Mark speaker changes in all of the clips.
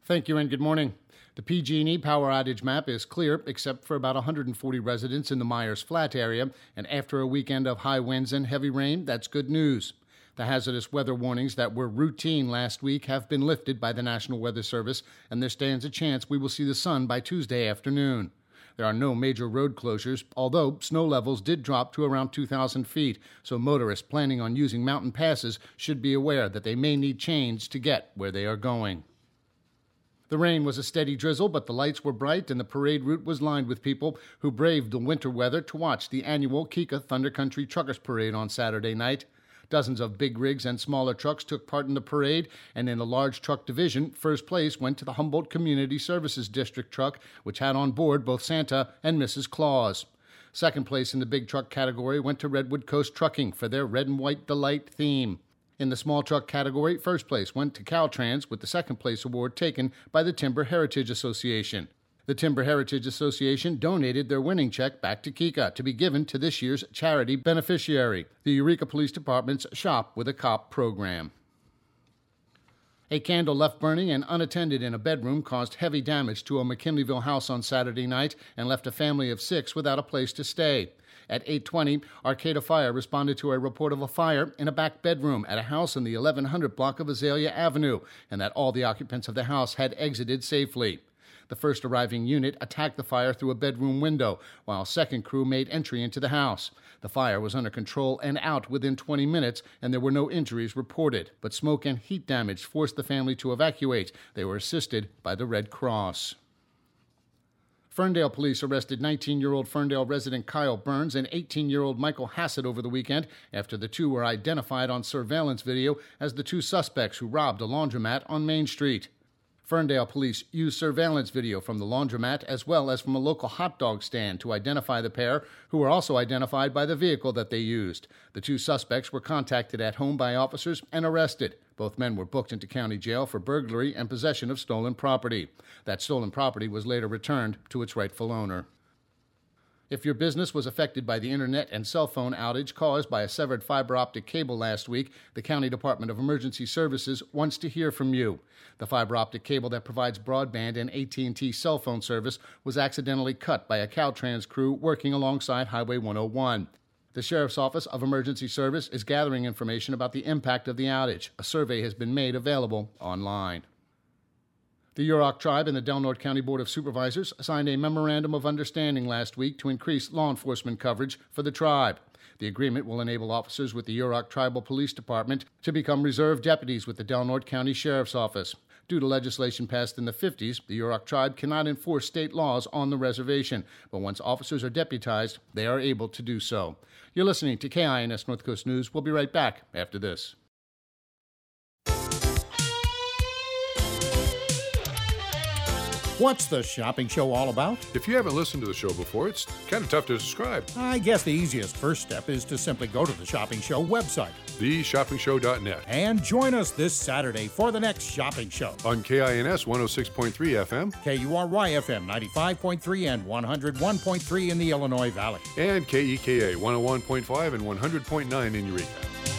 Speaker 1: Thank you and good morning. The PG&E power outage map is clear except for about 140 residents in the Myers Flat area, and after a weekend of high winds and heavy rain, that's good news. The hazardous weather warnings that were routine last week have been lifted by the National Weather Service, and there stands a chance we will see the sun by Tuesday afternoon. There are no major road closures, although snow levels did drop to around 2,000 feet, so motorists planning on using mountain passes should be aware that they may need chains to get where they are going. The rain was a steady drizzle, but the lights were bright and the parade route was lined with people who braved the winter weather to watch the annual Kika Thunder Country Truckers Parade on Saturday night. Dozens of big rigs and smaller trucks took part in the parade, and in the large truck division, first place went to the Humboldt Community Services District truck, which had on board both Santa and Mrs. Claus. Second place in the big truck category went to Redwood Coast Trucking for their Red and White Delight theme. In the small truck category, first place went to Caltrans, with the second place award taken by the Timber Heritage Association. The Timber Heritage Association donated their winning check back to Kika to be given to this year's charity beneficiary, the Eureka Police Department's Shop with a Cop program. A candle left burning and unattended in a bedroom caused heavy damage to a McKinleyville house on Saturday night and left a family of 6 without a place to stay. At 8:20, Arcata Fire responded to a report of a fire in a back bedroom at a house in the 1100 block of Azalea Avenue, and that all the occupants of the house had exited safely. The first arriving unit attacked the fire through a bedroom window, while second crew made entry into the house. The fire was under control and out within 20 minutes, and there were no injuries reported, but smoke and heat damage forced the family to evacuate. They were assisted by the Red Cross. Ferndale police arrested 19-year-old Ferndale resident Kyle Burns and 18-year-old Michael Hassett over the weekend after the two were identified on surveillance video as the two suspects who robbed a laundromat on Main Street. Ferndale police used surveillance video from the laundromat as well as from a local hot dog stand to identify the pair, who were also identified by the vehicle that they used. The two suspects were contacted at home by officers and arrested. Both men were booked into county jail for burglary and possession of stolen property. That stolen property was later returned to its rightful owner. If your business was affected by the internet and cell phone outage caused by a severed fiber optic cable last week, the County Department of Emergency Services wants to hear from you. The fiber optic cable that provides broadband and AT&T cell phone service was accidentally cut by a Caltrans crew working alongside Highway 101. The Sheriff's Office of Emergency Service is gathering information about the impact of the outage. A survey has been made available online. The Yurok Tribe and the Del Norte County Board of Supervisors signed a memorandum of understanding last week to increase law enforcement coverage for the tribe. The agreement will enable officers with the Yurok Tribal Police Department to become reserve deputies with the Del Norte County Sheriff's Office. Due to legislation passed in the 50s, the Yurok Tribe cannot enforce state laws on the reservation, but once officers are deputized, they are able to do so. You're listening to KINS North Coast News. We'll be right back after this.
Speaker 2: What's the shopping show all about?
Speaker 3: If you haven't listened to the show before, it's kind of tough to describe.
Speaker 2: I guess the easiest first step is to simply go to the Shopping Show website,
Speaker 3: theshoppingshow.net,
Speaker 2: and join us this Saturday for the next shopping show.
Speaker 3: On KINS 106.3 FM,
Speaker 2: KURY FM 95.3 and 101.3 in the Illinois Valley,
Speaker 3: and KEKA 101.5 and 100.9 in Eureka.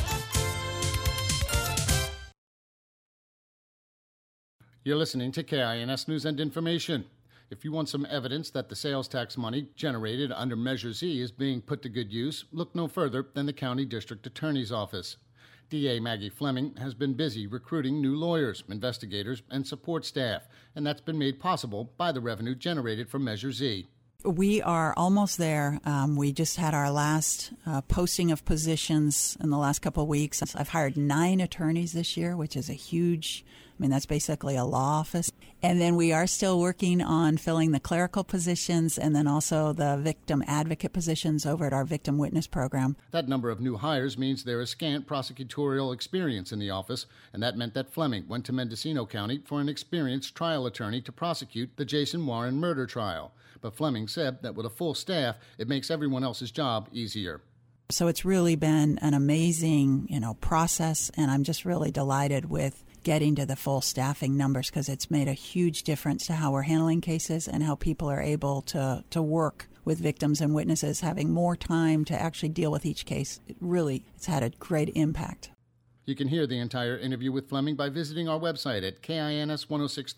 Speaker 1: You're listening to KINS News and Information. If you want some evidence that the sales tax money generated under Measure Z is being put to good use, look no further than the County District Attorney's Office. DA Maggie Fleming has been busy recruiting new lawyers, investigators, and support staff, and that's been made possible by the revenue generated from Measure Z.
Speaker 4: We are almost there. We just had our last posting of positions in the last couple of weeks. I've hired 9 attorneys this year, which is a huge, that's basically a law office. And then we are still working on filling the clerical positions and then also the victim advocate positions over at our victim witness program.
Speaker 1: That number of new hires means there is scant prosecutorial experience in the office, and that meant that Fleming went to Mendocino County for an experienced trial attorney to prosecute the Jason Warren murder trial. But Fleming said that with a full staff, it makes everyone else's job easier.
Speaker 4: So it's really been an amazing, process, and I'm just really delighted with getting to the full staffing numbers because it's made a huge difference to how we're handling cases and how people are able to work with victims and witnesses, having more time to actually deal with each case. It's had a great impact.
Speaker 1: You can hear the entire interview with Fleming by visiting our website at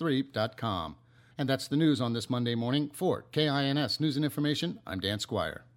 Speaker 1: KINS1063.com. And that's the news on this Monday morning. For KINS News and Information, I'm Dan Squire.